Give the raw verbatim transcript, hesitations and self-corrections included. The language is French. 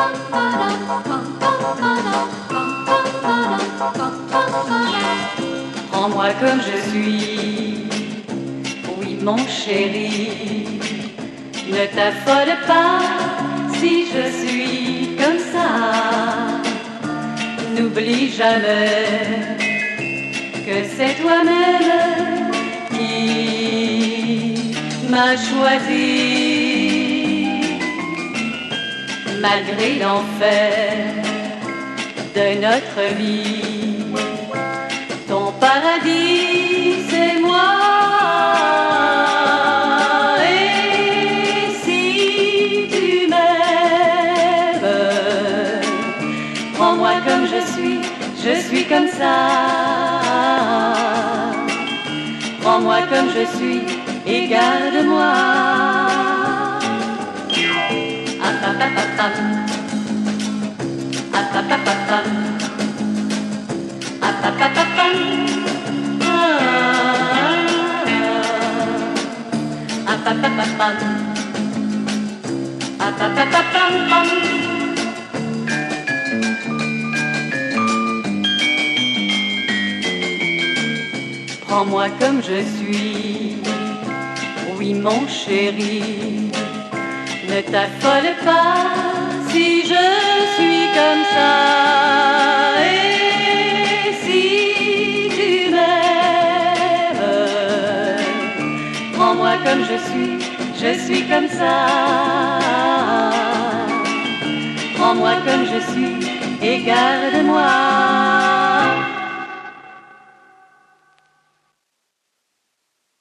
Prends-moi comme je suis, oui mon chéri. Ne t'affole pas si je suis comme ça. N'oublie jamais que c'est toi-même qui m'as choisi. Malgré l'enfer de notre vie, ton paradis c'est moi. Et si tu m'aimes, prends-moi comme je suis, je suis comme ça. Prends-moi comme je suis et garde-moi. Apapapapam, apapapapam, apapapapam, apapapapam, apapapapam. Prends-moi comme je suis, oui mon chéri. Ne t'affole pas si je suis comme ça. Et si tu m'aimes, prends-moi comme je suis, je suis comme ça. Prends-moi comme je suis et garde-moi.